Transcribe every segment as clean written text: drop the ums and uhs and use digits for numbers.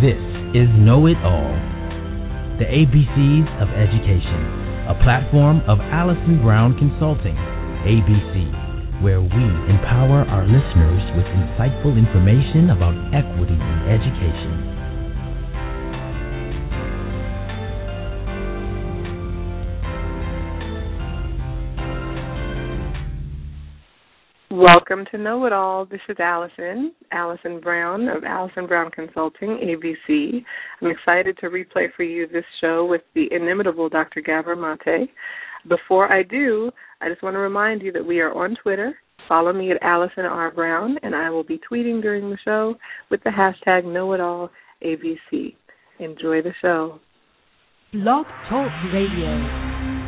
This is Know It All, the ABCs of Education, a platform of Allison Brown Consulting, ABC, where we empower our listeners with insightful information about equity in education. Welcome to Know It All. This is Allison Brown of Allison Brown Consulting, ABC. I'm excited to replay for you this show with the inimitable Dr. Gabor Mate. Before I do, I just want to remind you that we are on Twitter. Follow me at Allison R. Brown, and I will be tweeting during the show with the hashtag KnowItAllABC. Enjoy the show. Blog Talk Radio.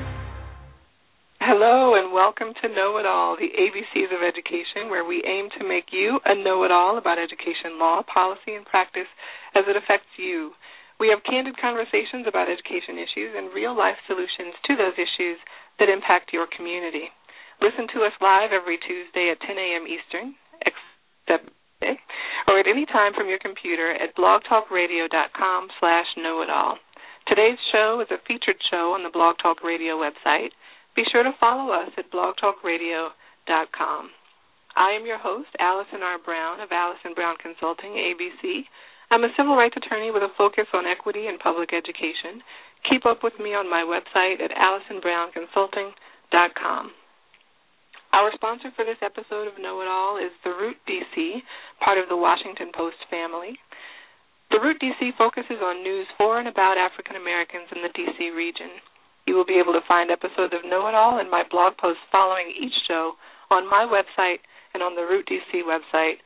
Hello and welcome to Know It All, the ABCs of Education, where we aim to make you a know-it-all about education law, policy, and practice as it affects you. We have candid conversations about education issues and real-life solutions to those issues that impact your community. Listen to us live every Tuesday at 10 a.m. Eastern, except today, or at any time from your computer at blogtalkradio.com/knowitall. Today's show is a featured show on the Blog Talk Radio website. Be sure to follow us at blogtalkradio.com. I am your host, Allison R. Brown of Allison Brown Consulting, ABC. I'm a civil rights attorney with a focus on equity and public education. Keep up with me on my website at AllisonBrownConsulting.com. Our sponsor for this episode of Know It All is The Root DC, part of the Washington Post family. The Root DC focuses on news for and about African Americans in the DC region. You will be able to find episodes of Know It All and my blog posts following each show on my website and on the Root DC website,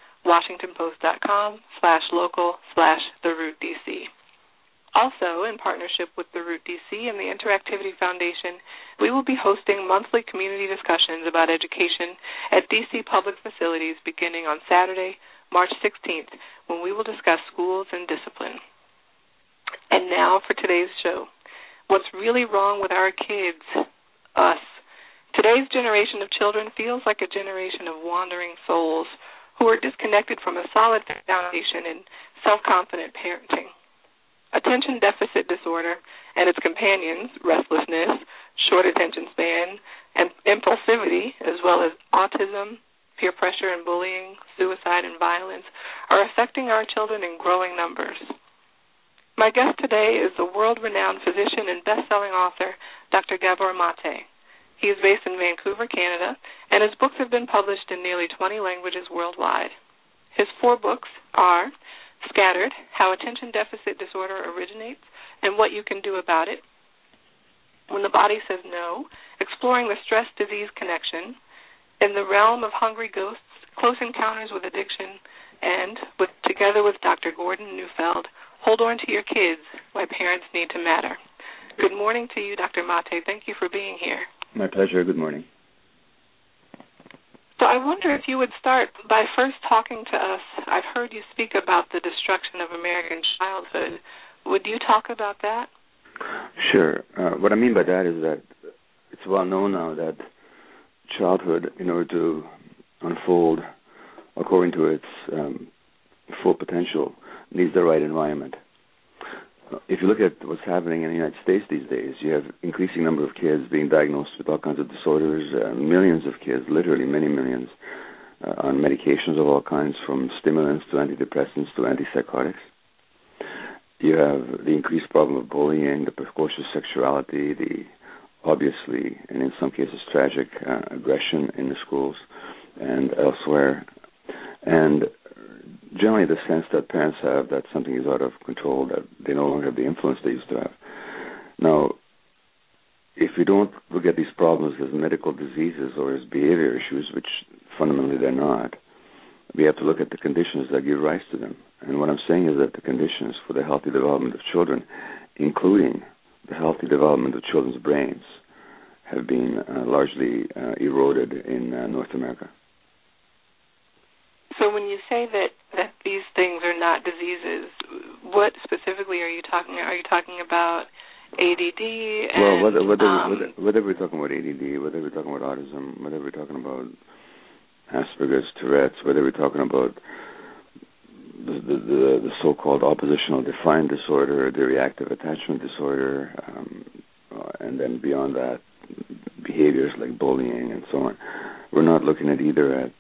washingtonpost.com/local/TheRootDC. Also, in partnership with the Root DC and the Interactivity Foundation, we will be hosting monthly community discussions about education at DC public facilities beginning on Saturday, March 16th, when we will discuss schools and discipline. And now for today's show. What's really wrong with our kids? Us. Today's generation of children feels like a generation of wandering souls who are disconnected from a solid foundation in self-confident parenting. Attention deficit disorder and its companions, restlessness, short attention span, and impulsivity, as well as autism, peer pressure and bullying, suicide and violence, are affecting our children in growing numbers. My guest today is the world-renowned physician and best-selling author, Dr. Gabor Mate. He is based in Vancouver, Canada, and his books have been published in nearly 20 languages worldwide. His 4 books are Scattered, How Attention Deficit Disorder Originates and What You Can Do About It, When the Body Says No, Exploring the Stress-Disease Connection, In the Realm of Hungry Ghosts, Close Encounters with Addiction, and, together with Dr. Gordon Neufeld, Hold On to Your Kids, Why Parents Need to Matter. Good morning to you, Dr. Mate. Thank you for being here. My pleasure. Good morning. So I wonder if you would start by first talking to us. I've heard you speak about the destruction of American childhood. Would you talk about that? Sure. What I mean by that is that it's well known now that childhood, in order to unfold according to its full potential, needs the right environment. If you look at what's happening in the United States these days, you have increasing number of kids being diagnosed with all kinds of disorders, millions of kids, literally many millions, on medications of all kinds, from stimulants to antidepressants to antipsychotics. You have the increased problem of bullying, the precocious sexuality, the obviously, and in some cases tragic, aggression in the schools and elsewhere. And generally the sense that parents have that something is out of control, that they no longer have the influence they used to have. Now, if we don't look at these problems as medical diseases or as behavior issues, which fundamentally they're not, we have to look at the conditions that give rise to them. And what I'm saying is that the conditions for the healthy development of children, including the healthy development of children's brains, have been largely eroded in North America. So when you say that these things are not diseases, what specifically are you talking about? Are you talking about ADD? And, whether we're talking about ADD, whether we're talking about autism, whether we're talking about Asperger's, Tourette's, whether we're talking about the the so-called oppositional defiant disorder, the reactive attachment disorder, and then beyond that, behaviors like bullying and so on. We're not looking at either at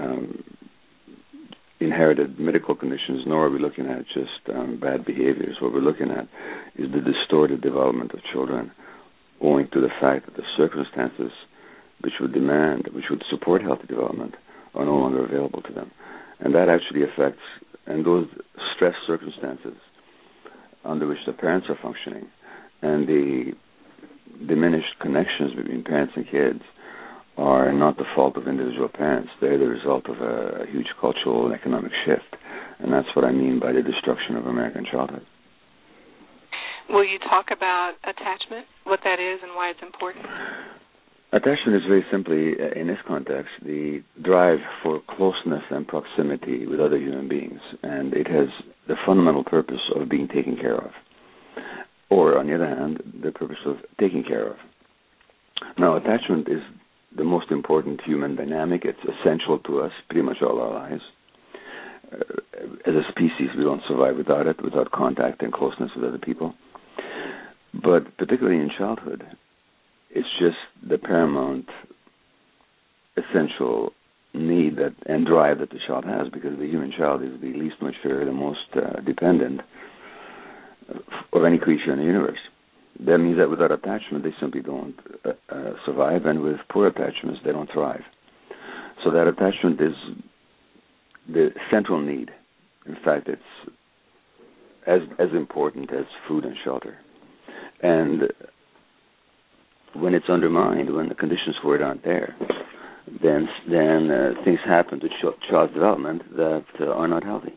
inherited medical conditions, nor are we looking at just bad behaviors. What we're looking at is the distorted development of children owing to the fact that the circumstances which would support healthy development are no longer available to them. And that actually affects, and those stress circumstances under which the parents are functioning and the diminished connections between parents and kids are not the fault of individual parents. They're the result of a huge cultural and economic shift. And that's what I mean by the destruction of American childhood. Will you talk about attachment, what that is and why it's important? Attachment is very simply, in this context, the drive for closeness and proximity with other human beings. And it has the fundamental purpose of being taken care of. Or, on the other hand, the purpose of taking care of. Now, attachment is the most important human dynamic. It's essential to us pretty much all our lives. As a species, we don't survive without it, without contact and closeness with other people. But particularly in childhood, it's just the paramount, essential need and drive that the child has, because the human child is the least mature, the most dependent of any creature in the universe. That means that without attachment, they simply don't survive, and with poor attachments, they don't thrive. So that attachment is the central need. In fact, it's as important as food and shelter. And when it's undermined, when the conditions for it aren't there, then things happen to child's development that are not healthy.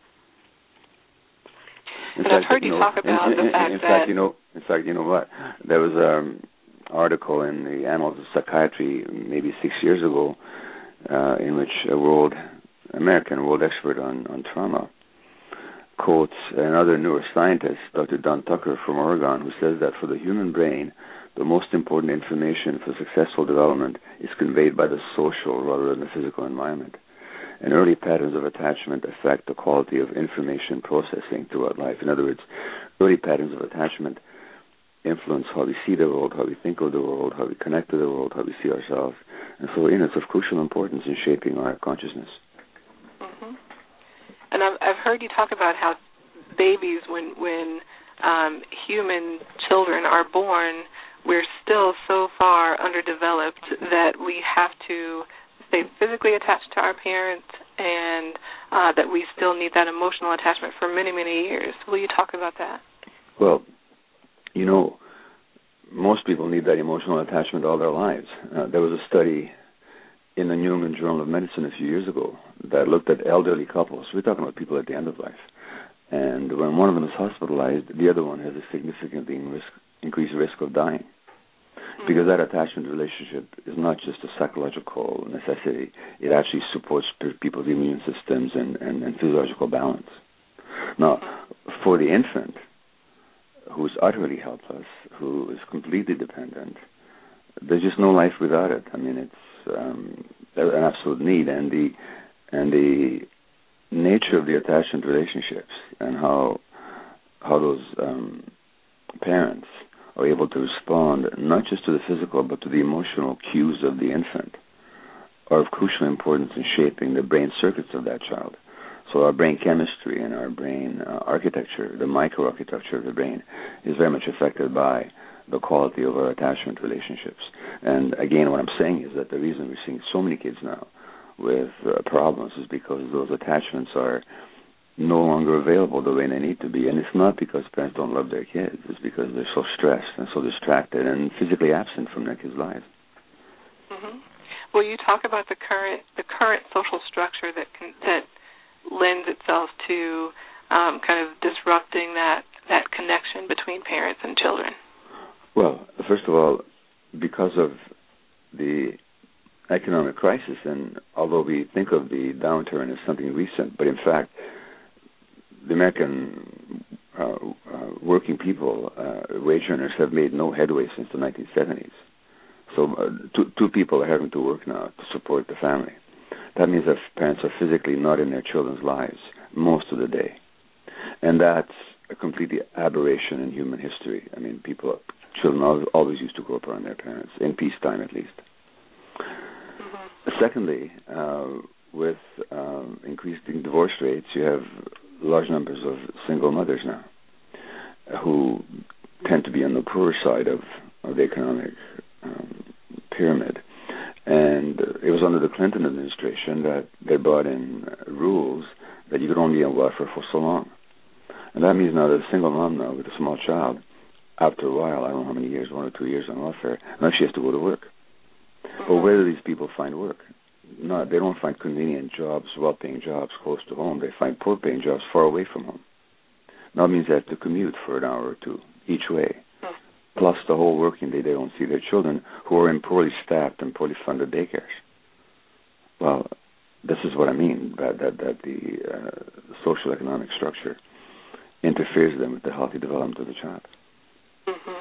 I've heard you talk about the fact that... In fact, you know what? There was an article in the Annals of Psychiatry maybe 6 years ago in which a American world expert on trauma quotes another neuroscientist, Dr. Don Tucker from Oregon, who says that for the human brain, the most important information for successful development is conveyed by the social rather than the physical environment. And early patterns of attachment affect the quality of information processing throughout life. In other words, early patterns of attachment influence how we see the world, how we think of the world, how we connect to the world, how we see ourselves. And so, it's of crucial importance in shaping our consciousness. Mm-hmm. And I've heard you talk about how babies, when human children are born, we're still so far underdeveloped that we have to stay physically attached to our parents, and that we still need that emotional attachment for many, many years. Will you talk about that? Well, most people need that emotional attachment all their lives. There was a study in the New England Journal of Medicine a few years ago that looked at elderly couples. We're talking about people at the end of life. And when one of them is hospitalized, the other one has a significantly increased risk of dying. Because that attachment relationship is not just a psychological necessity. It actually supports people's immune systems and physiological balance. Now, for the infant, who is utterly helpless, who is completely dependent, there's just no life without it. I mean, it's an absolute need. And the nature of the attachment relationships and how those parents are able to respond not just to the physical but to the emotional cues of the infant are of crucial importance in shaping the brain circuits of that child. So our brain chemistry and our brain architecture, the microarchitecture of the brain, is very much affected by the quality of our attachment relationships. And again, what I'm saying is that the reason we're seeing so many kids now with problems is because those attachments are no longer available the way they need to be. And it's not because parents don't love their kids. It's because they're so stressed and so distracted and physically absent from their kids' lives. Mm-hmm. Will you talk about the current social structure that lends itself to kind of disrupting that connection between parents and children? Well, first of all, because of the economic crisis, and although we think of the downturn as something recent, but in fact, the American working people, wage earners, have made no headway since the 1970s. So two people are having to work now to support the family. That means that parents are physically not in their children's lives most of the day. And that's a completely aberration in human history. I mean, children always used to grow up around their parents, in peacetime at least. Mm-hmm. Secondly, with increasing divorce rates, you have large numbers of single mothers now who tend to be on the poorer side of the economic pyramid. And it was under the Clinton administration that they brought in rules that you could only be on welfare for so long. And that means now that a single mom now with a small child, after a while, I don't know how many years, 1 or 2 years on welfare, now she has to go to work. But where do these people find work? No, they don't find convenient jobs, well-paying jobs close to home. They find poor-paying jobs far away from home. Now it means they have to commute for an hour or two each way. Plus the whole working day, they don't see their children who are in poorly staffed and poorly funded daycares. Well, this is what I mean, that the social economic structure interferes then with the healthy development of the child. Mm-hmm.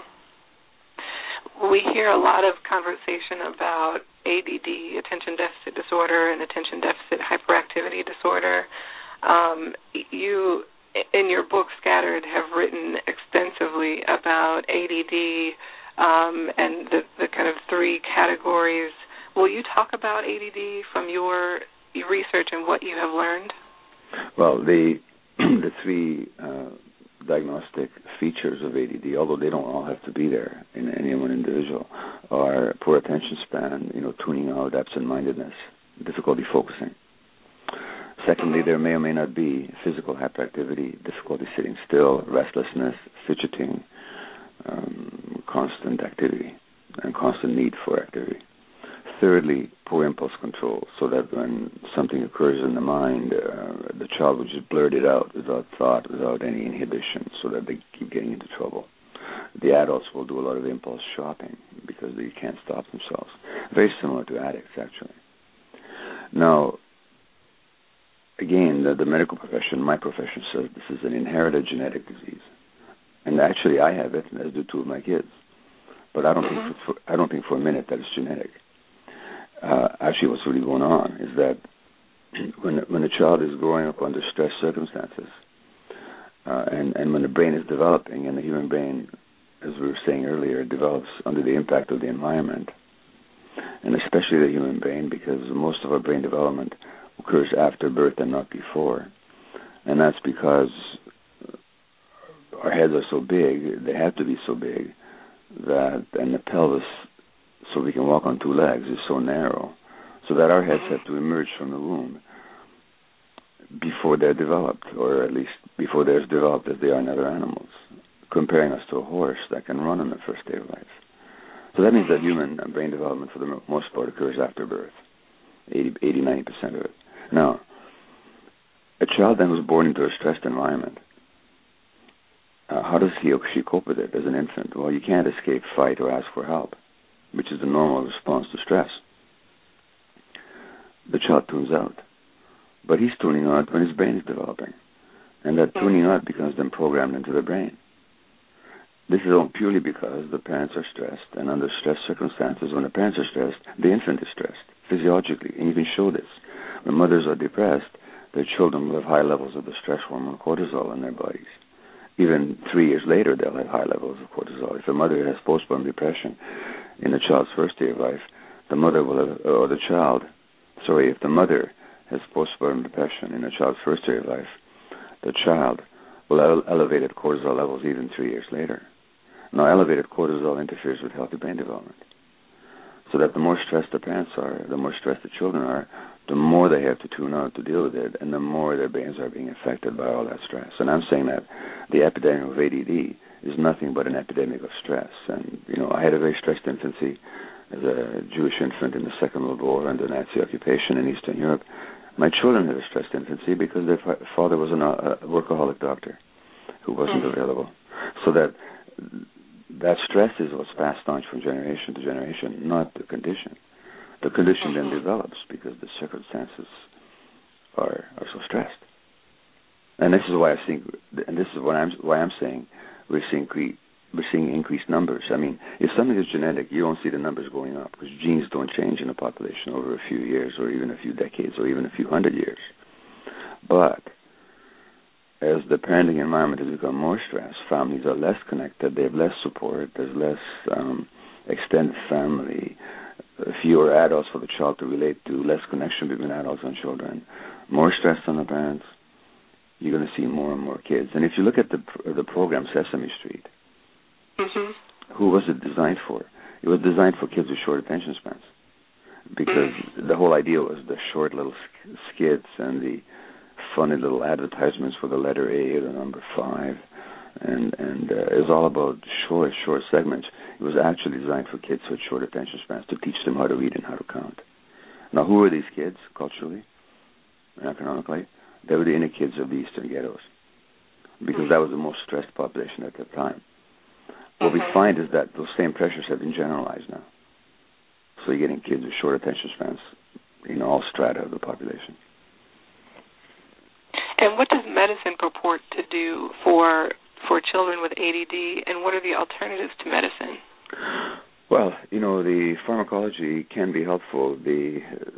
We hear a lot of conversation about ADD, attention deficit disorder, and attention deficit hyperactivity disorder. You, in your book, Scattered, have written extensively about ADD and the kind of three categories. Will you talk about ADD from your research and what you have learned? Well, the three diagnostic features of ADD, although they don't all have to be there in any one individual, are poor attention span, tuning out, absent-mindedness, difficulty focusing. Secondly, there may or may not be physical hyperactivity, difficulty sitting still, restlessness, fidgeting, constant activity, and constant need for activity. Thirdly, poor impulse control, so that when something occurs in the mind, the child will just blurt it out without thought, without any inhibition, so that they keep getting into trouble. The adults will do a lot of impulse shopping because they can't stop themselves. Very similar to addicts, actually. Now, again, the medical profession, my profession, says this is an inherited genetic disease. And actually, I have it, as do two of my kids. But I don't think for a minute that it's genetic. Actually, what's really going on is that when a child is growing up under stress circumstances, and when the brain is developing, and the human brain, as we were saying earlier, develops under the impact of the environment, and especially the human brain, because most of our brain development occurs after birth and not before. And that's because our heads are so big, they have to be so big, and the pelvis, so we can walk on two legs, is so narrow, so that our heads have to emerge from the womb before they're developed, or at least before they're as developed as they are in other animals, comparing us to a horse that can run on the first day of life. So that means that human brain development, for the most part, occurs after birth, 80-90% of it. Now, a child then who's born into a stressed environment, how does he or she cope with it as an infant? Well, you can't escape, fight, or ask for help, which is the normal response to stress. The child tunes out. But he's tuning out when his brain is developing. And that tuning out becomes then programmed into the brain. This is all purely because the parents are stressed, and under stress circumstances, when the parents are stressed, the infant is stressed, physiologically. And you can show this. When mothers are depressed, their children will have high levels of the stress hormone cortisol in their bodies. Even 3 years later, they'll have high levels of cortisol. If a mother has postpartum depression in the child's first day of life, the mother will have, or the child, if the mother has postpartum depression in a child's first day of life, the child will have elevated cortisol levels even 3 years later. Now, elevated cortisol interferes with healthy brain development. So that the more stressed the parents are, the more stressed the children are, the more they have to tune out to deal with it, and the more their brains are being affected by all that stress. And I'm saying that the epidemic of ADD is nothing but an epidemic of stress. And, I had a very stressed infancy as a Jewish infant in the Second World War under Nazi occupation in Eastern Europe. My children had a stressed infancy because their father was a workaholic doctor who wasn't available. So that stress is what's passed on from generation to generation, not the condition. The condition then develops because the circumstances are so stressed. And this is why I'm saying we're seeing increased numbers. I mean, if something is genetic, you don't see the numbers going up because genes don't change in a population over a few years or even a few decades or even a few hundred years. But as the parenting environment has become more stressed, families are less connected, they have less support, there's less extended family, fewer adults for the child to relate to, less connection between adults and children, more stress on the parents, you're going to see more and more kids. And if you look at the program Sesame Street, who was it designed for? It was designed for kids with short attention spans, because the whole idea was the short little skits and the funny little advertisements for the letter A or the number 5, and it was all about short segments. It was actually designed for kids with short attention spans, to teach them how to read and how to count. Now, who were these kids culturally and economically? They were the inner kids of the eastern ghettos, because that was the most stressed population at the time. What we find is that those same pressures have been generalized now. So you're getting kids with short attention spans in all strata of the population. And what does medicine purport to do for children with ADD, and what are the alternatives to medicine? Well, the pharmacology can be helpful. The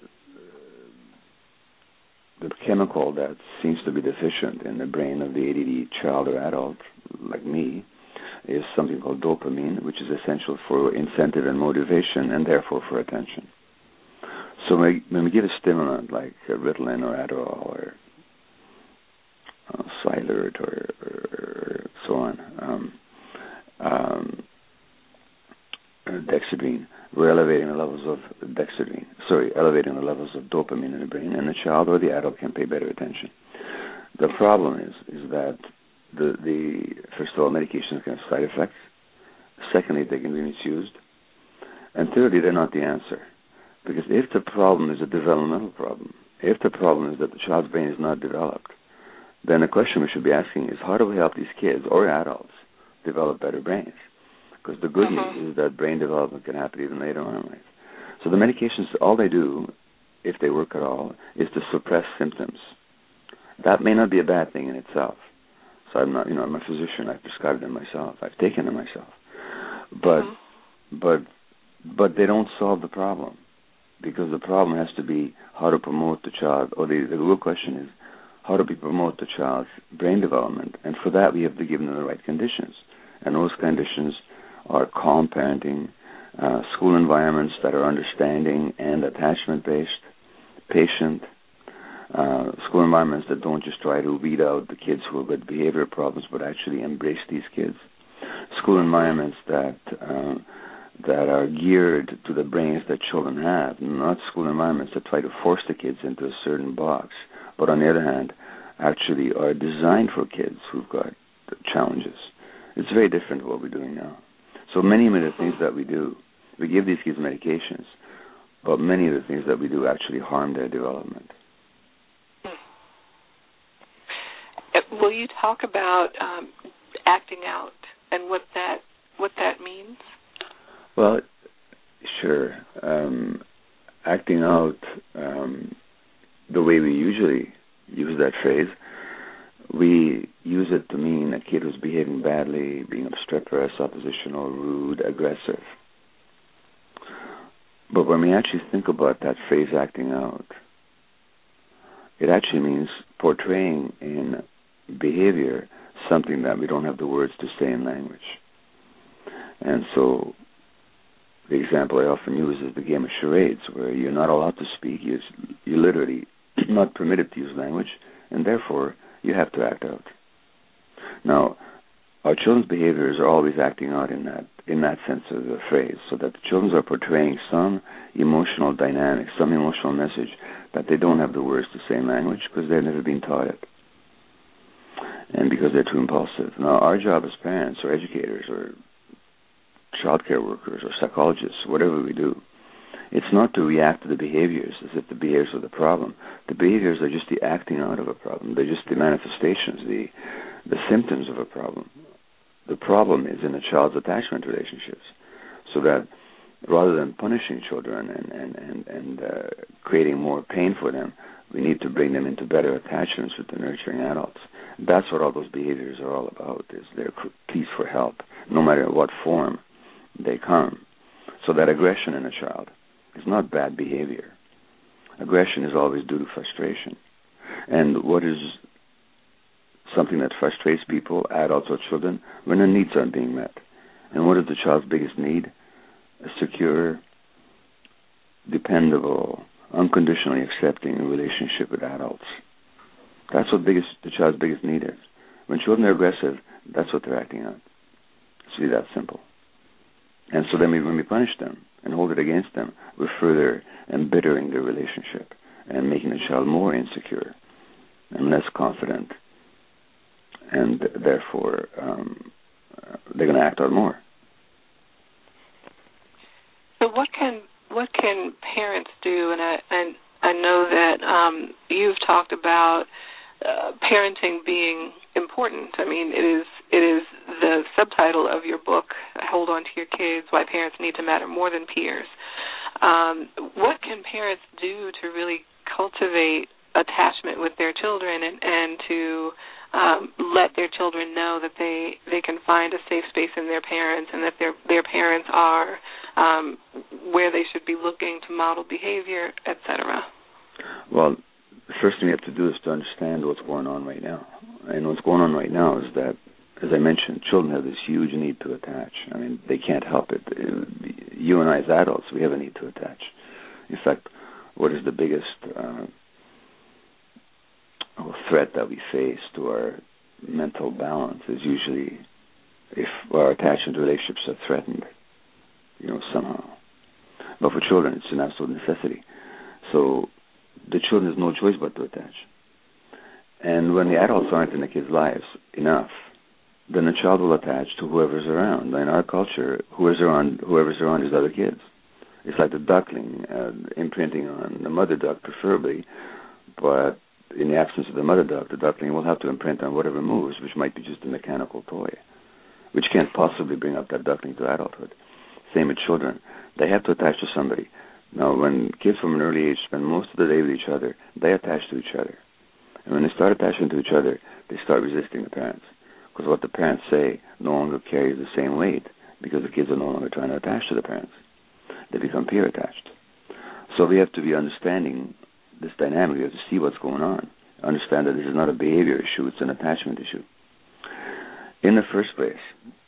chemical that seems to be deficient in the brain of the ADD child or adult, like me, is something called dopamine, which is essential for incentive and motivation, and therefore for attention. So when we give a stimulant like Ritalin or Adderall or Cylert or so on, dexedrine, we're elevating the levels of dopamine in the brain, and the child or the adult can pay better attention. The problem is that the first of all, medications can have side effects. Secondly, they can be misused. And thirdly, they're not the answer. Because if the problem is a developmental problem, if the problem is that the child's brain is not developed, then the question we should be asking is, how do we help these kids or adults develop better brains? Because the good news is that brain development can happen even later on in life. So the medications, all they do, if they work at all, is to suppress symptoms. That may not be a bad thing in itself. So I'm not, I'm a physician. I've prescribed them myself. I've taken them myself. But they don't solve the problem, because the problem has to be how to promote the child, or the real question is, how do we promote the child's brain development? And for that, we have to give them the right conditions. And those conditions are calm parenting, school environments that are understanding and attachment-based, patient, school environments that don't just try to weed out the kids who have got behavior problems, but actually embrace these kids. School environments that are geared to the brains that children have, not school environments that try to force the kids into a certain box, but on the other hand, actually are designed for kids who've got challenges. It's very different to what we're doing now. So many of the things that we do, we give these kids medications, but many of the things that we do actually harm their development. Will you talk about acting out and what that means? Well, sure. Acting out, the way we usually use that phrase, we use it to mean a kid who's behaving badly, being obstreperous, oppositional, rude, aggressive. But when we actually think about that phrase, acting out, it actually means portraying in behavior something that we don't have the words to say in language. And so the example I often use is the game of charades, where you're not allowed to speak. You're literally not permitted to use language, and therefore you have to act out. Now, our children's behaviors are always acting out in that sense of the phrase, so that the children are portraying some emotional dynamic, some emotional message that they don't have the words to say in language because they've never been taught it, and because they're too impulsive. Now, our job as parents or educators or child care workers or psychologists, whatever we do, it's not to react to the behaviors as if the behaviors are the problem. The behaviors are just the acting out of a problem. They're just the manifestations, the symptoms of a problem. The problem is in a child's attachment relationships, so that rather than punishing children and creating more pain for them, we need to bring them into better attachments with the nurturing adults. That's what all those behaviors are all about, is their pleas for help, no matter what form they come. So that aggression in a child is not bad behavior. Aggression is always due to frustration. And what is something that frustrates people, adults or children, when their needs aren't being met. And what is the child's biggest need? A secure, dependable, unconditionally accepting relationship with adults. That's what the child's biggest need is. When children are aggressive, that's what they're acting on. It's really that simple. And so then when we punish them and hold it against them, we're further embittering their relationship and making the child more insecure and less confident. And therefore, they're going to act out more. So what can parents do? And I know that you've talked about parenting being important. I mean, it is the subtitle of your book, Hold On to Your Kids, Why Parents Need to Matter More Than Peers. What can parents do to really cultivate attachment with their children and to let their children know that they can find a safe space in their parents and that their parents are where they should be looking to model behavior, etc.? Well, the first thing you have to do is to understand what's going on right now. And what's going on right now is that, as I mentioned, children have this huge need to attach. I mean, they can't help it. You and I as adults, we have a need to attach. In fact, what is the biggest threat that we face to our mental balance is usually if our attachment to relationships are threatened, somehow. But for children, it's an absolute necessity. So the children have no choice but to attach. And when the adults aren't in the kids' lives enough, then the child will attach to whoever's around. In our culture, whoever's around is other kids. It's like the duckling imprinting on the mother duck preferably, but in the absence of the mother duck, the duckling will have to imprint on whatever moves, which might be just a mechanical toy, which can't possibly bring up that duckling to adulthood. Same with children. They have to attach to somebody. Now, when kids from an early age spend most of the day with each other, they attach to each other. And when they start attaching to each other, they start resisting the parents. Because what the parents say no longer carries the same weight because the kids are no longer trying to attach to the parents. They become peer attached. So we have to be understanding this dynamic. We have to see what's going on. Understand that this is not a behavior issue, it's an attachment issue. In the first place,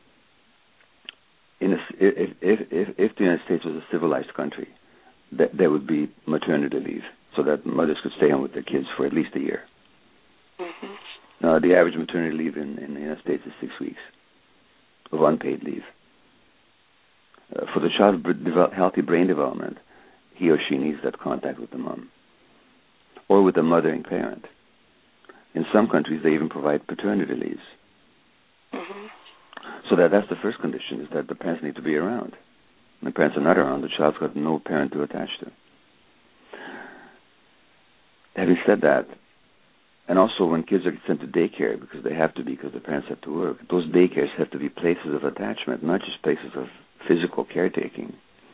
if the United States was a civilized country, there would be maternity leave so that mothers could stay home with their kids for at least a year. Mm-hmm. Now, the average maternity leave in the United States is 6 weeks of unpaid leave. For the child's healthy brain development, he or she needs that contact with the mom or with the mothering parent. In some countries, they even provide paternity leaves. Mm-hmm. So that's the first condition, is that the parents need to be around. When the parents are not around, the child's got no parent to attach to. Having said that, and also when kids are sent to daycare, because they have to be, because the parents have to work, those daycares have to be places of attachment, not just places of physical caretaking.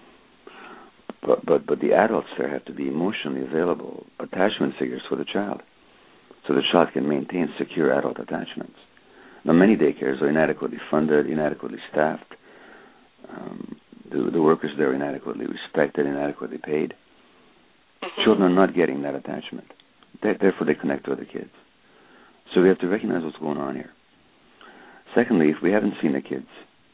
But the adults there have to be emotionally available attachment figures for the child, so the child can maintain secure adult attachments. Now, many daycares are inadequately funded, inadequately staffed. The workers there are inadequately respected, inadequately paid. Mm-hmm. Children are not getting that attachment. Therefore, they connect to other kids. So we have to recognize what's going on here. Secondly, if we haven't seen the kids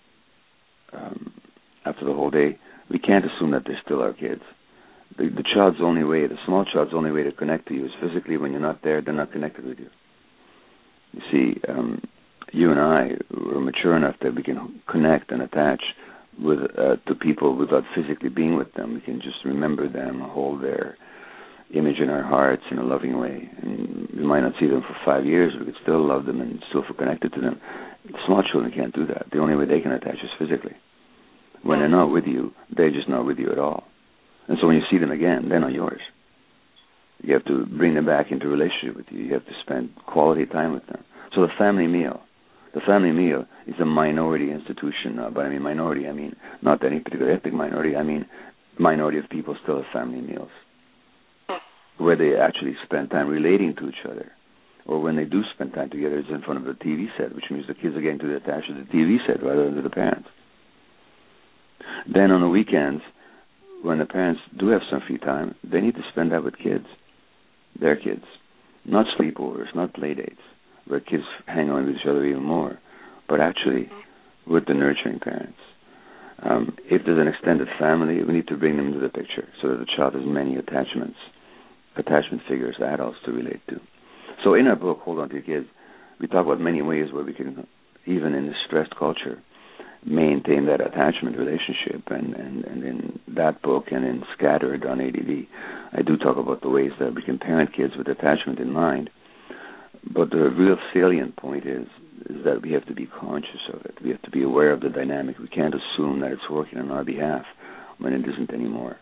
after the whole day, we can't assume that they're still our kids. The small child's only way to connect to you is physically. When you're not there, they're not connected with you. You see, you and I were mature enough that we can connect and attach to people without physically being with them. We can just remember them, hold their image in our hearts in a loving way. And we might not see them for 5 years, but we could still love them and still feel connected to them. Small children can't do that. The only way they can attach is physically. When they're not with you, they're just not with you at all. And so when you see them again, they're not yours. You have to bring them back into relationship with you. You have to spend quality time with them. So the family meal is a minority institution. But I mean minority, I mean not any particular ethnic minority. I mean minority of people still have family meals where they actually spend time relating to each other. Or when they do spend time together, it's in front of a TV set, which means the kids are getting to attach to the TV set rather than to the parents. Then on the weekends, when the parents do have some free time, they need to spend that with kids, their kids. Not sleepovers, not play dates, where kids hang on with each other even more, but actually with the nurturing parents. If there's an extended family, we need to bring them into the picture so that the child has many attachment figures, adults to relate to. So in our book, Hold On to Your Kids, we talk about many ways where we can, even in this stressed culture, maintain that attachment relationship. And in that book and in Scattered on ADD, I do talk about the ways that we can parent kids with attachment in mind. But the real salient point is that we have to be conscious of it. We have to be aware of the dynamic. We can't assume that it's working on our behalf when it isn't anymore.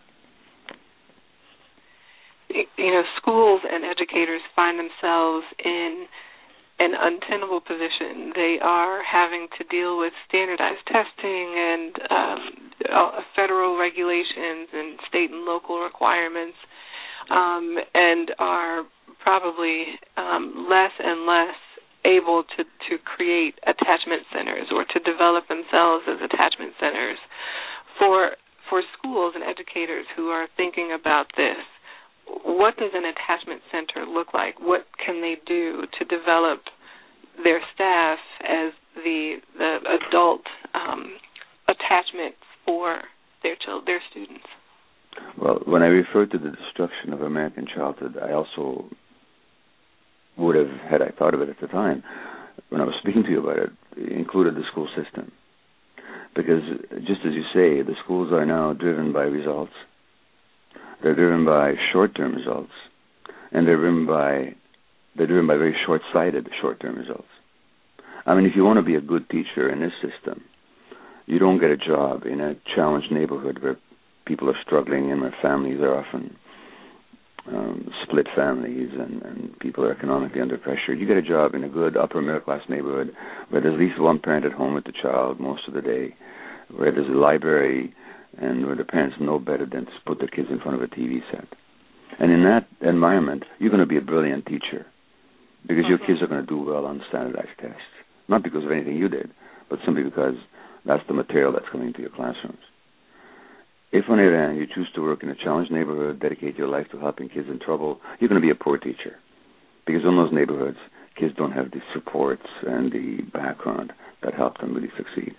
You know, schools and educators find themselves in an untenable position. They are having to deal with standardized testing and federal regulations and state and local requirements, and are probably less and less able to create attachment centers or to develop themselves as attachment centers. For schools and educators who are thinking about this, what does an attachment center look like? What can they do to develop their staff as the adult attachments for their students? Well, when I refer to the destruction of American childhood, I also would have, had I thought of it at the time, when I was speaking to you about it, included the school system. Because just as you say, the schools are now driven by results. They're driven by short-term results, and they're driven by very short-sighted short-term results. I mean, if you want to be a good teacher in this system, you don't get a job in a challenged neighborhood where people are struggling and where families are often split families and people are economically under pressure. You get a job in a good upper middle class neighborhood where there's at least one parent at home with the child most of the day, where there's a library, and where the parents know better than to put their kids in front of a TV set. And in that environment, you're going to be a brilliant teacher because your kids are going to do well on standardized tests. Not because of anything you did, but simply because that's the material that's coming to your classrooms. If, on the other hand, you choose to work in a challenged neighborhood, dedicate your life to helping kids in trouble, you're going to be a poor teacher. Because in those neighborhoods, kids don't have the supports and the background that help them really succeed.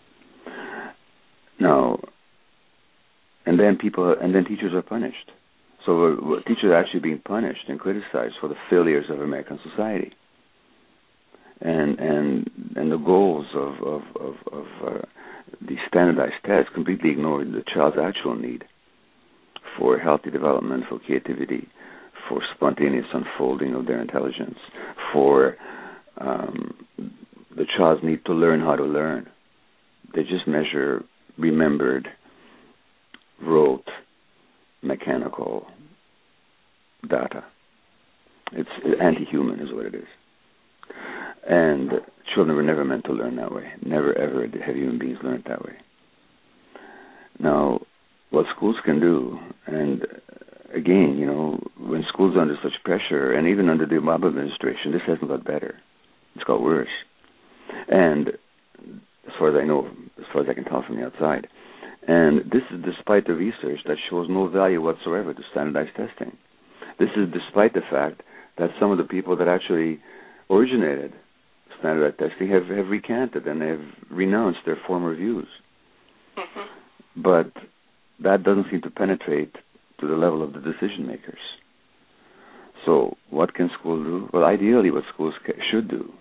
Now, and then teachers are punished. So teachers are actually being punished and criticized for the failures of American society. And the goals of the standardized tests completely ignore the child's actual need for healthy development, for creativity, for spontaneous unfolding of their intelligence, for the child's need to learn how to learn. They just measure remembered, rote, mechanical data. It's anti-human is what it is. And children were never meant to learn that way. Never, ever have human beings learned that way. Now, what schools can do, and again, you know, when schools are under such pressure, and even under the Obama administration, this hasn't got better. It's got worse. And as far as I know, as far as I can tell from the outside, and this is despite the research that shows no value whatsoever to standardized testing. This is despite the fact that some of the people that actually originated standardized testing have recanted and have renounced their former views. Mm-hmm. But that doesn't seem to penetrate to the level of the decision makers. So what can schools do? Well, ideally what schools should do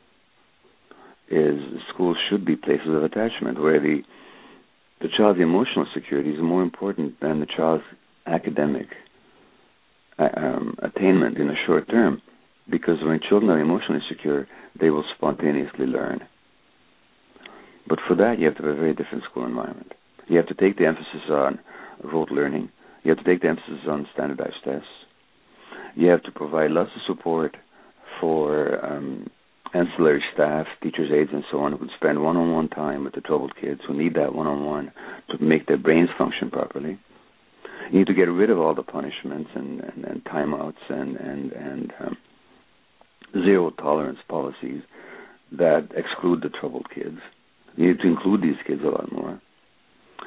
is schools should be places of attachment where the child's emotional security is more important than the child's academic attainment in the short term, because when children are emotionally secure, they will spontaneously learn. But for that, you have to have a very different school environment. You have to take the emphasis on rote learning. You have to take the emphasis on standardized tests. You have to provide lots of support for ancillary staff, teachers' aides, and so on, who would spend one-on-one time with the troubled kids who need that one-on-one to make their brains function properly. You need to get rid of all the punishments and timeouts and zero tolerance policies that exclude the troubled kids. You need to include these kids a lot more.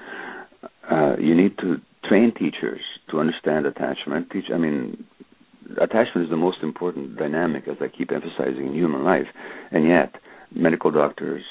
You need to train teachers to understand attachment. attachment is the most important dynamic, as I keep emphasizing, in human life, and yet medical doctors,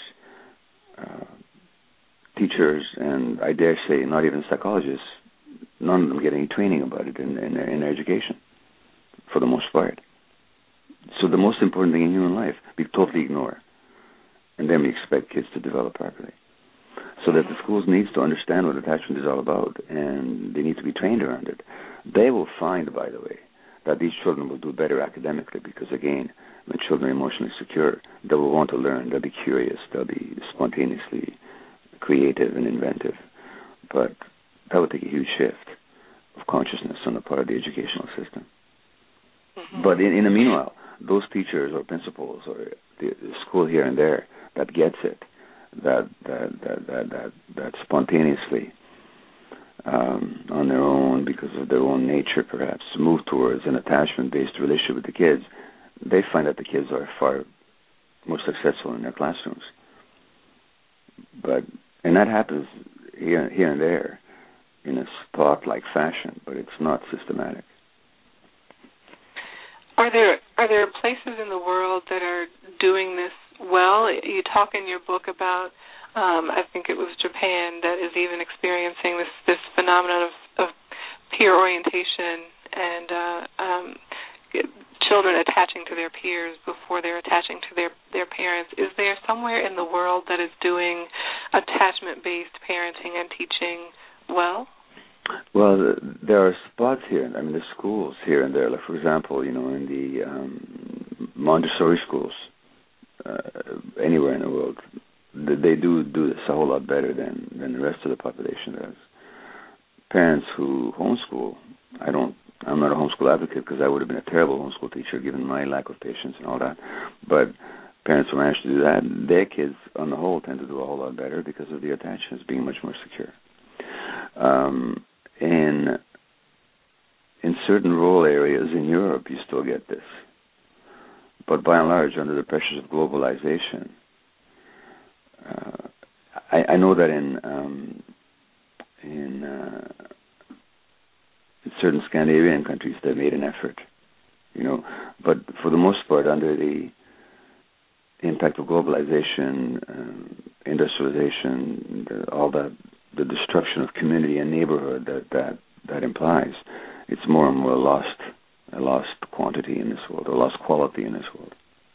teachers, and I dare say not even psychologists, none of them get any training about it in their education, for the most part. So the most important thing in human life, we totally ignore. And then we expect kids to develop properly. So that the schools need to understand what attachment is all about, and they need to be trained around it. They will find, by the way, that these children will do better academically because, again, when children are emotionally secure, they will want to learn, they'll be curious, they'll be spontaneously creative and inventive. But that would take a huge shift of consciousness on the part of the educational system. Mm-hmm. But in the meanwhile, those teachers or principals or the school here and there that gets it, that spontaneously on their own, because of their own nature perhaps, move towards an attachment-based relationship with the kids, they find that the kids are far more successful in their classrooms. And that happens here and there in a spot-like fashion, but it's not systematic. Are there places in the world that are doing this well? You talk in your book about, I think it was Japan, that is even experiencing this phenomenon of peer orientation and children attaching to their peers before they're attaching to their parents. Is there somewhere in the world that is doing attachment-based parenting and teaching well? Well, there are spots here. I mean, there's schools here and there. Like, for example, in the Montessori schools, anywhere in the world, they do this a whole lot better than the rest of the population does. Parents who homeschool, I'm not a homeschool advocate because I would have been a terrible homeschool teacher given my lack of patience and all that. But parents who manage to do that, their kids, on the whole, tend to do a whole lot better because of the attachments being much more secure. In certain rural areas in Europe, you still get this. But by and large, under the pressures of globalization, I know that in certain Scandinavian countries, they made an effort, but for the most part, under the impact of globalization, industrialization, all that, the destruction of community and neighborhood that implies, it's more and more a lost quantity in this world, a lost quality in this world.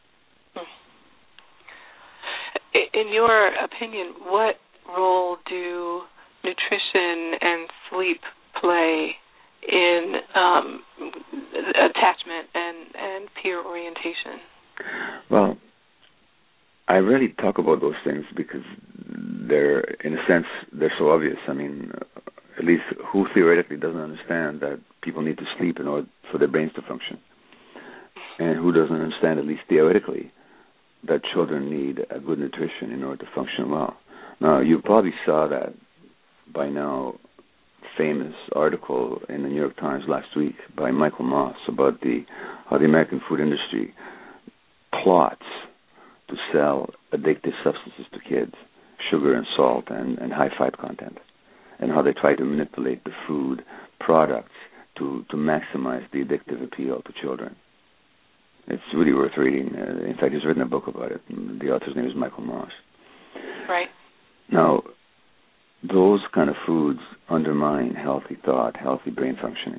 In your opinion, what role do nutrition and sleep play in attachment and peer orientation? Well, I rarely talk about those things because they're, in a sense, they're so obvious. I mean, at least who theoretically doesn't understand that people need to sleep in order for their brains to function? And who doesn't understand, at least theoretically, that children need a good nutrition in order to function well? Now, you probably saw that by now famous article in the New York Times last week by Michael Moss about how the American food industry plots to sell addictive substances to kids, sugar and salt and high fat content, and how they try to manipulate the food products to maximize the addictive appeal to children. It's really worth reading. In fact, he's written a book about it. The author's name is Michael Moss. Right. Now, those kind of foods undermine healthy thought, healthy brain functioning.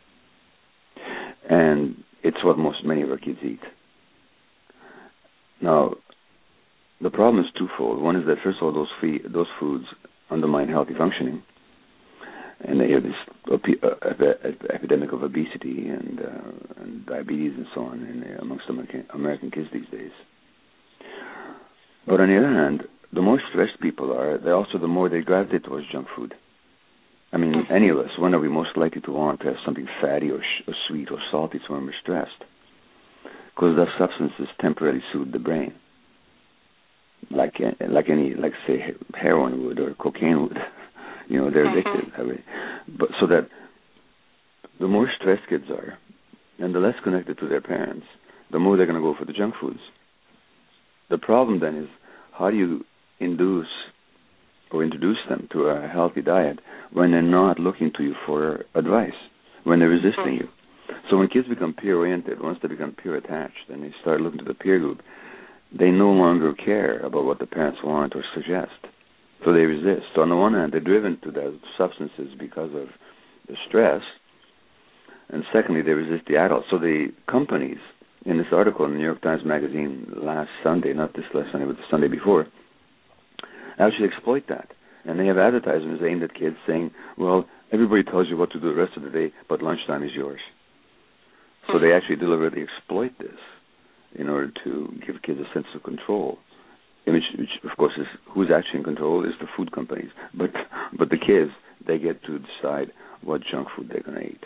And it's what many of our kids eat. Now, the problem is twofold. One is that, first of all, those foods undermine healthy functioning. And they have this epidemic of obesity and diabetes and so on amongst American kids these days. But on the other hand, the more stressed people are, the more they gravitate towards junk food. I mean, any of us, when are we most likely to want to have something fatty or sweet or salty when we're stressed? Because those substances temporarily soothe the brain, like say heroin would or cocaine would. They're addicted that way. But so that the more stressed kids are, and the less connected to their parents, the more they're going to go for the junk foods. The problem then is, how do you induce or introduce them to a healthy diet when they're not looking to you for advice, when they're resisting you? So when kids become peer-oriented, once they become peer-attached and they start looking to the peer group, they no longer care about what the parents want or suggest. So they resist. So on the one hand, they're driven to those substances because of the stress, and secondly, they resist the adults. So the companies, in this article in the New York Times Magazine last Sunday, not this last Sunday, but the Sunday before, actually exploit that. And they have advertisements aimed at kids saying, well, everybody tells you what to do the rest of the day, but lunchtime is yours. So they actually deliberately exploit this in order to give kids a sense of control, which of course, is who's actually in control is the food companies. But the kids, they get to decide what junk food they're going to eat.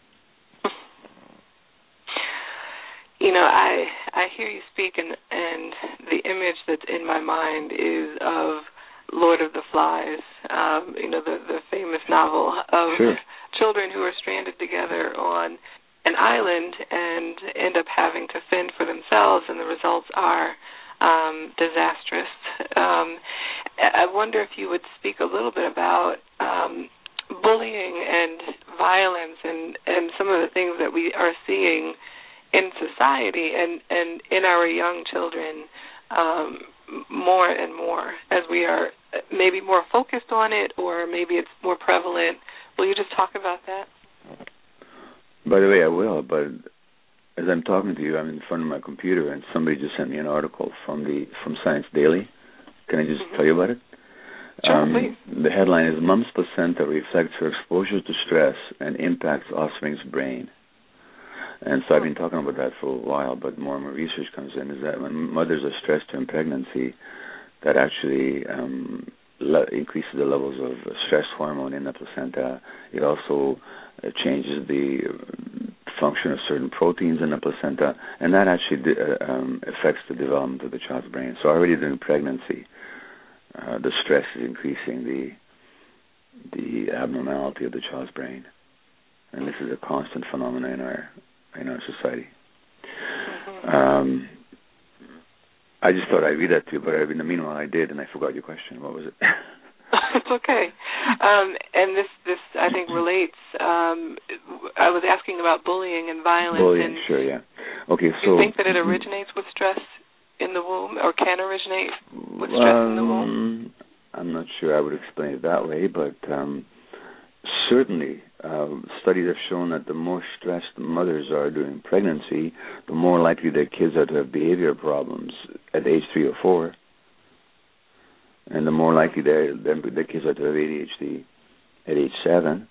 You know, I hear you speak, and the image that's in my mind is of Lord of the Flies, the famous novel of children who are stranded together on an island and end up having to fend for themselves, and the results are disastrous. I wonder if you would speak a little bit about bullying and violence and some of the things that we are seeing in society and in our young children more and more as we are maybe more focused on it, or maybe it's more prevalent. Will you just talk about that? By the way, I will, but as I'm talking to you, I'm in front of my computer, and somebody just sent me an article from Science Daily. Can I just tell you about it? Sure, please. The headline is, Mom's placenta reflects her exposure to stress and impacts offspring's brain. And so I've been talking about that for a while, but more and more research comes in, is that when mothers are stressed during pregnancy, that actually increases the levels of stress hormone in the placenta. It also changes the function of certain proteins in the placenta, and that actually affects the development of the child's brain. So already during pregnancy, the stress is increasing the abnormality of the child's brain. And this is a constant phenomenon in our society. I just thought I'd read that to you, but in the meanwhile I did, and I forgot your question. What was it? It's okay. And this I think relates. I was asking about bullying and violence. Bullying, sure, yeah. Okay, so... Do you think that it originates with stress in the womb, or can originate with stress in the womb? I'm not sure I would explain it that way, but certainly studies have shown that the more stressed mothers are during pregnancy, the more likely their kids are to have behavior problems at age 3 or 4, and the more likely their kids are to have ADHD at age 7.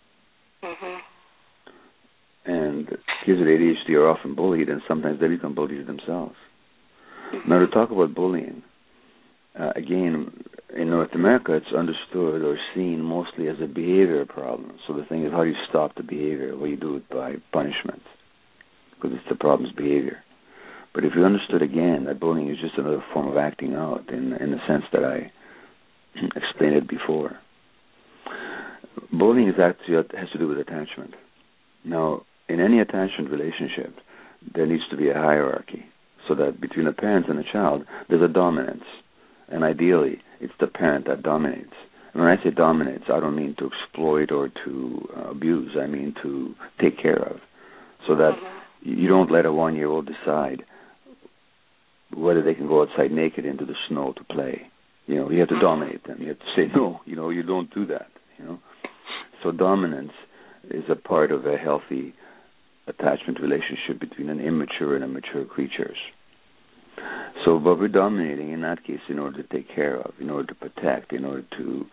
And kids with ADHD are often bullied, and sometimes they become bullies themselves. Now, to talk about bullying, again, in North America, it's understood or seen mostly as a behavior problem. So the thing is, how do you stop the behavior? Well, you do it by punishment, because it's the problem's behavior. But if you understood, again, that bullying is just another form of acting out in the sense that I explained it before. Bullying has to do with attachment. Now, in any attachment relationship, there needs to be a hierarchy, so that between the parents and the child, there's a dominance. And ideally, it's the parent that dominates. And when I say dominates, I don't mean to exploit or to abuse. I mean to take care of, so that you don't let a 1-year-old decide whether they can go outside naked into the snow to play. You have to dominate them. You have to say, no, you don't do that. So dominance is a part of a healthy attachment relationship between an immature and a mature creatures. So, but we're dominating in that case in order to take care of, in order to protect, in order to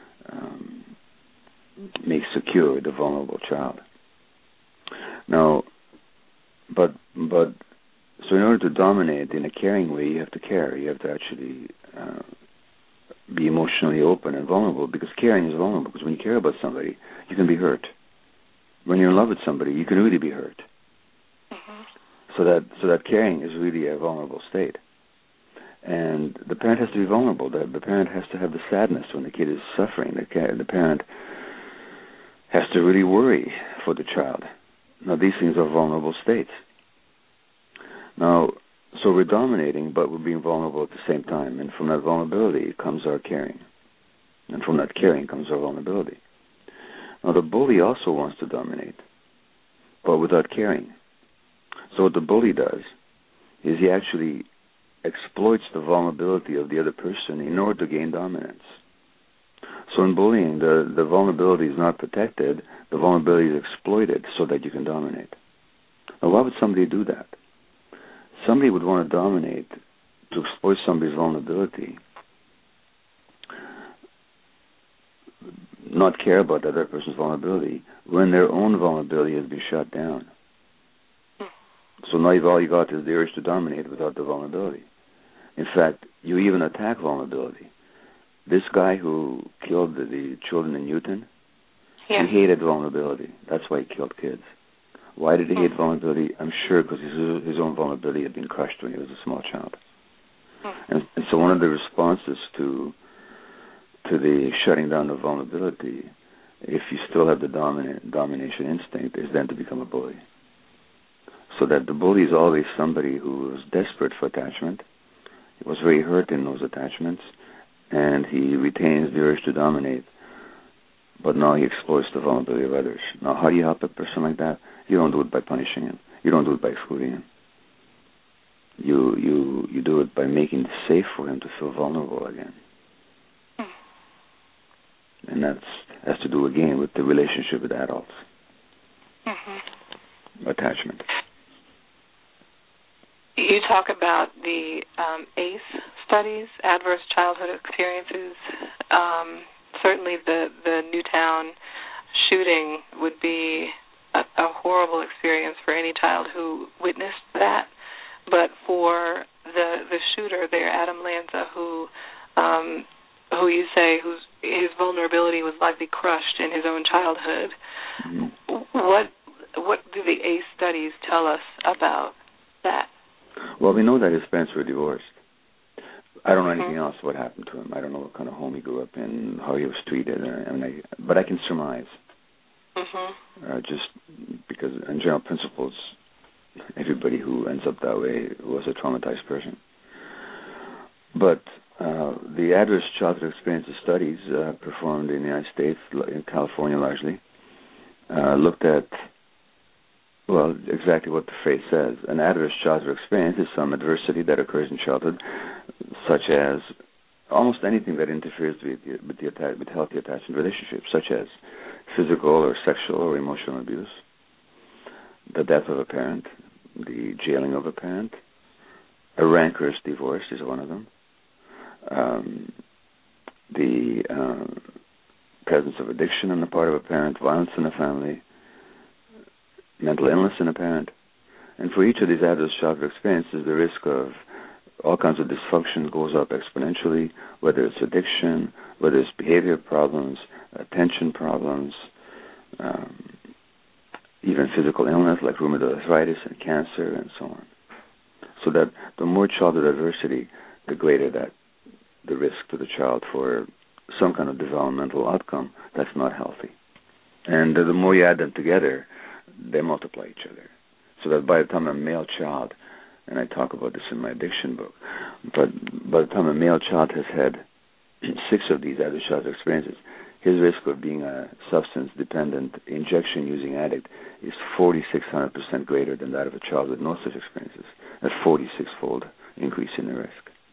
make secure the vulnerable child. Now, but so in order to dominate in a caring way, you have to care. You have to actually be emotionally open and vulnerable, because caring is vulnerable. Because when you care about somebody, you can be hurt. When you're in love with somebody, you can really be hurt. So that caring is really a vulnerable state. And the parent has to be vulnerable. The parent has to have the sadness when the kid is suffering. The parent has to really worry for the child. Now, these things are vulnerable states. Now, so we're dominating, but we're being vulnerable at the same time. And from that vulnerability comes our caring. And from that caring comes our vulnerability. Now, the bully also wants to dominate. but without caring. So what the bully does is he actually exploits the vulnerability of the other person in order to gain dominance. So in bullying, the vulnerability is not protected, the vulnerability is exploited so that you can dominate. Now, why would somebody do that? Somebody would want to dominate to exploit somebody's vulnerability, not care about the other person's vulnerability, when their own vulnerability has been shut down. So now all you got is the urge to dominate without the vulnerability. In fact, you even attack vulnerability. This guy who killed the children in Newton, he hated vulnerability. That's why he killed kids. Why did he hate vulnerability? I'm sure because his own vulnerability had been crushed when he was a small child. And so one of the responses to the shutting down of vulnerability, if you still have the domination instinct, is then to become a bully. So that the bully is always somebody who is desperate for attachment. He was very hurt in those attachments, and he retains the urge to dominate, but now he exploits the vulnerability of others. Now, how do you help a person like that? You don't do it by punishing him. You don't do it by excluding him. You do it by making it safe for him to feel vulnerable again. And that has to do, again, with the relationship with adults. Attachment. You talk about the ACE studies, adverse childhood experiences. Certainly the Newtown shooting would be a horrible experience for any child who witnessed that. But for the shooter there, Adam Lanza, who you say his vulnerability was likely crushed in his own childhood, what do the ACE studies tell us about that? Well, we know that his parents were divorced. I don't know anything else what happened to him. I don't know what kind of home he grew up in, how he was treated, but I can surmise. Just because, in general principles, everybody who ends up that way was a traumatized person. But the adverse childhood experiences studies performed in the United States, in California largely, looked at, well, exactly what the phrase says. An adverse childhood experience is some adversity that occurs in childhood, such as almost anything that interferes with healthy attachment relationships, such as physical or sexual or emotional abuse, the death of a parent, the jailing of a parent, a rancorous divorce is one of them, the presence of addiction on the part of a parent, violence in the family, mental illness in a parent. And for each of these adverse childhood experiences, the risk of all kinds of dysfunction goes up exponentially, whether it's addiction, whether it's behavior problems, attention problems, even physical illness like rheumatoid arthritis and cancer and so on. So that the more childhood adversity, the greater that the risk to the child for some kind of developmental outcome that's not healthy. And the more you add them together, they multiply each other. So that by the time a male child, and I talk about this in my addiction book, but by the time a male child has had 6 of these adverse childhood experiences, his risk of being a substance-dependent, injection-using addict is 4,600% greater than that of a child with no such experiences. A 46-fold increase in the risk.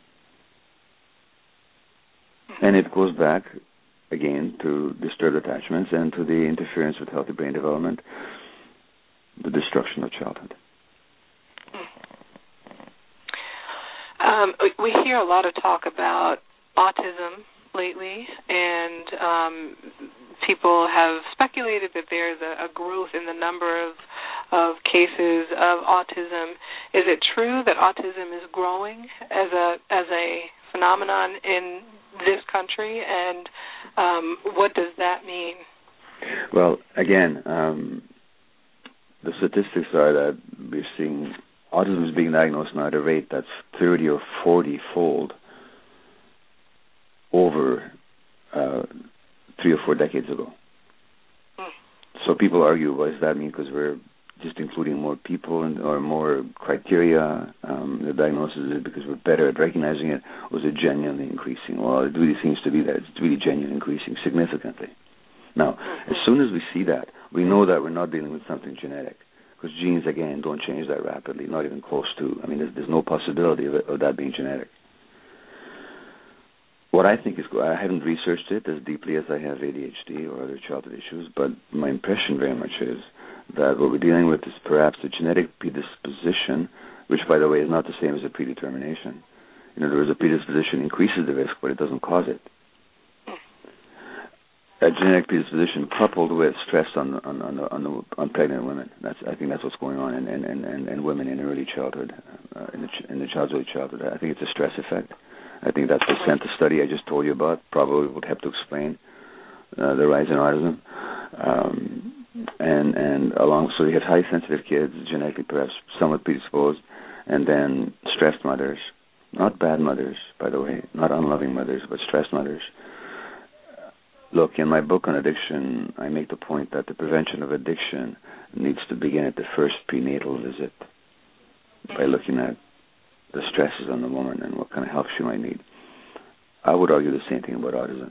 And it goes back, again, to disturbed attachments and to the interference with healthy brain development, the destruction of childhood. We hear a lot of talk about autism lately, and people have speculated that there's a growth in the number of cases of autism. Is it true that autism is growing as a phenomenon in this country, and what does that mean? Well, again, the statistics are that we're seeing autism is being diagnosed now at a rate that's 30 or 40-fold over 3 or 4 decades ago. So people argue, what does that mean? Because we're just including more people or more criteria. The diagnosis is because we're better at recognizing it, or is it genuinely increasing? Well, it really seems to be that it's really genuinely increasing significantly. Now, as soon as we see that, we know that we're not dealing with something genetic. because genes, again, don't change that rapidly, not even close to. I mean, there's no possibility of that being genetic. What I think is, I haven't researched it as deeply as I have ADHD or other childhood issues, but my impression very much is that what we're dealing with is perhaps a genetic predisposition, which, by the way, is not the same as a predetermination. In other words, a predisposition increases the risk, but it doesn't cause it. A genetic predisposition coupled with stress on pregnant women. I think that's what's going on in women in early childhood, in the childhood. I think it's a stress effect. I think that's the CENTA study I just told you about probably would have to explain the rise in autism. So you have highly sensitive kids, genetically perhaps somewhat predisposed, and then stressed mothers, not bad mothers, by the way, not unloving mothers, but stressed mothers. Look, in my book on addiction, I make the point that the prevention of addiction needs to begin at the first prenatal visit by looking at the stresses on the woman and what kind of help she might need. I would argue the same thing about autism.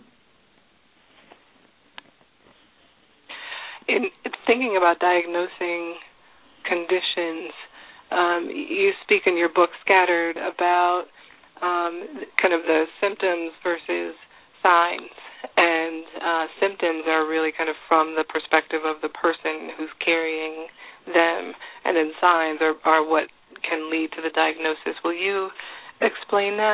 In thinking about diagnosing conditions, you speak in your book, Scattered, about kind of the symptoms versus signs. And symptoms are really kind of from the perspective of the person who's carrying them, and then signs are what can lead to the diagnosis. Will you explain that?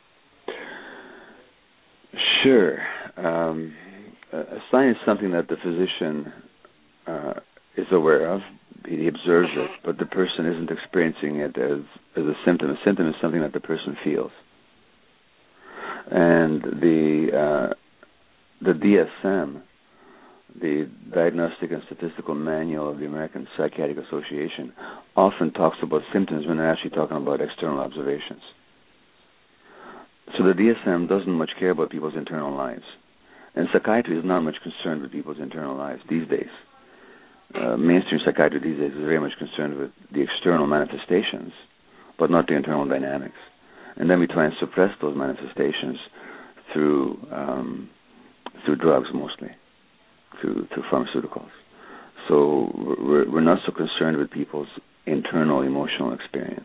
Sure. A sign is something that the physician is aware of. He observes it, but the person isn't experiencing it as a symptom. A symptom is something that the person feels. And the DSM, the Diagnostic and Statistical Manual of the American Psychiatric Association, often talks about symptoms when they're actually talking about external observations. So the DSM doesn't much care about people's internal lives. And psychiatry is not much concerned with people's internal lives these days. Mainstream psychiatry these days is very much concerned with the external manifestations, but not the internal dynamics. And then we try and suppress those manifestations through drugs mostly, through pharmaceuticals. So we're not so concerned with people's internal emotional experience.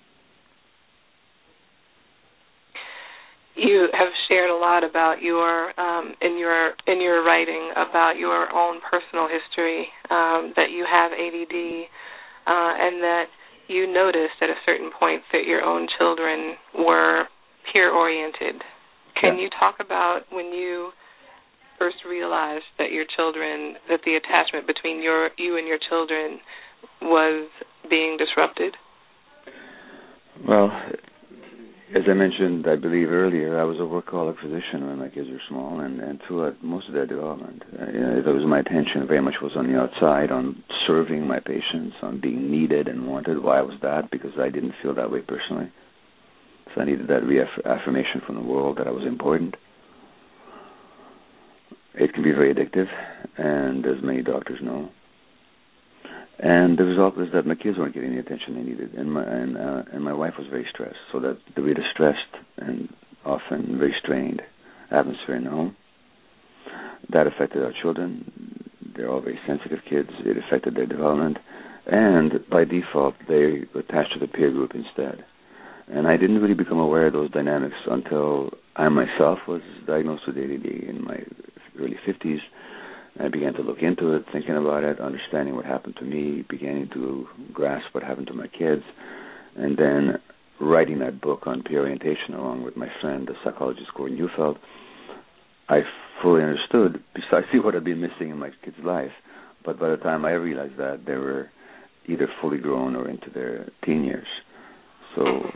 You have shared a lot about your in your writing about your own personal history, that you have ADD, and that you noticed at a certain point that your own children were peer-oriented. Can you talk about when you first realized that that the attachment between you and your children was being disrupted? Well, as I mentioned, I believe earlier, I was a workaholic physician when my kids were small, and throughout most of their development, my attention very much was on the outside, on serving my patients, on being needed and wanted. Why was that? Because I didn't feel that way personally. So I needed that reaffirmation from the world that I was important. It can be very addictive, and as many doctors know. And the result was that my kids weren't getting the attention they needed, and my wife was very stressed. So that we had a stressed and often very strained atmosphere in the home. That affected our children. They're all very sensitive kids. It affected their development, and by default, they attached to the peer group instead. And I didn't really become aware of those dynamics until I myself was diagnosed with ADD in my early 50s. I began to look into it, thinking about it, understanding what happened to me, beginning to grasp what happened to my kids, and then writing that book on peer orientation along with my friend, the psychologist Gordon Neufeld. I fully understood precisely what had been missing in my kids' life, but by the time I realized that, they were either fully grown or into their teen years. So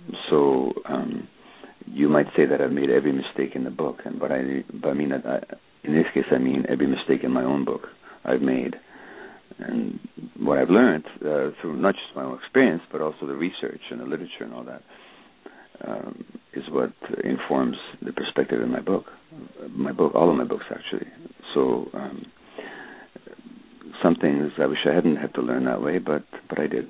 you might say that I've made every mistake in the book, but I mean that in this case I mean every mistake in my own book I've made. And what I've learned through not just my own experience, but also the research and the literature and all that, is what informs the perspective in my book. All of my books actually. So some things I wish I hadn't had to learn that way, but I did.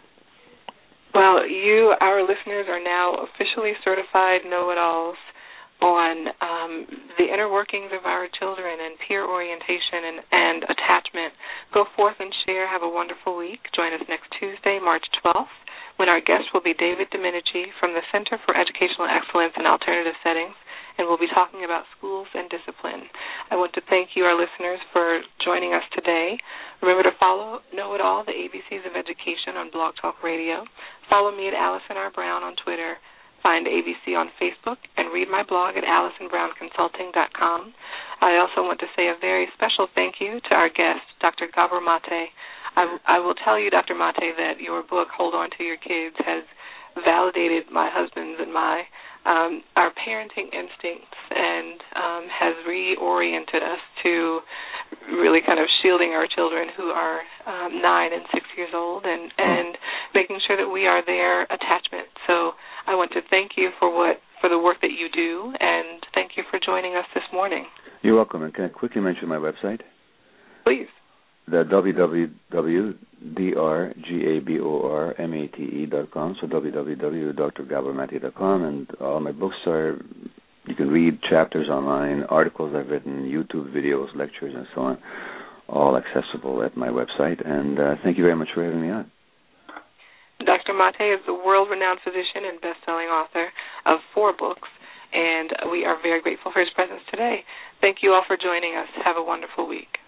Well, our listeners are now officially certified know-it-alls. on the inner workings of our children and peer orientation and attachment. Go forth and share. Have a wonderful week. Join us next Tuesday, March 12th, when our guest will be David Domenici from the Center for Educational Excellence in Alternative Settings, and we'll be talking about schools and discipline. I want to thank you, our listeners, for joining us today. Remember to follow Know It All, the ABCs of Education on Blog Talk Radio. Follow me at Allison R. Brown on Twitter. Find ABC on Facebook, and read my blog at AllisonBrownConsulting.com. I also want to say a very special thank you to our guest, Dr. Gabor Mate. I will tell you, Dr. Mate, that your book, Hold On to Your Kids, has validated my husband's and my our parenting instincts and has reoriented us to really kind of shielding our children who are 9 and 6 years old and making sure that we are their attachment. So I want to thank you for the work that you do, and thank you for joining us this morning. You're welcome. And can I quickly mention my website? Please. The www.drgabormate.com, so www.drgabormate.com, and all my books you can read chapters online, articles I've written, YouTube videos, lectures, and so on, all accessible at my website. And thank you very much for having me on. Dr. Mate is the world-renowned physician and best-selling author of 4 books, and we are very grateful for his presence today. Thank you all for joining us. Have a wonderful week.